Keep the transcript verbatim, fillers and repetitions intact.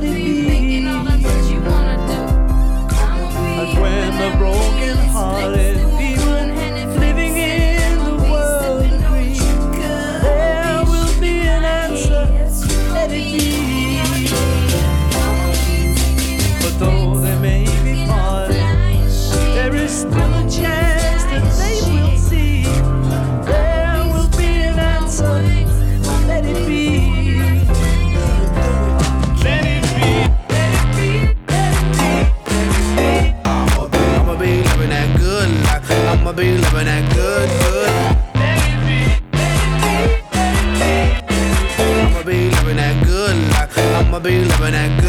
it be. But when the broken hearted people living in the world agree, there will be an answer, let it be. But though they may be parted, there is still a chance that they will see. There will be an answer, let it be. Let it be, let it be, let it be, let it be. I'ma be, I'ma be living that good life. I'ma be living that good, good. Let it be, let it be, let it be. I'ma be living that good life. I'ma be living that good.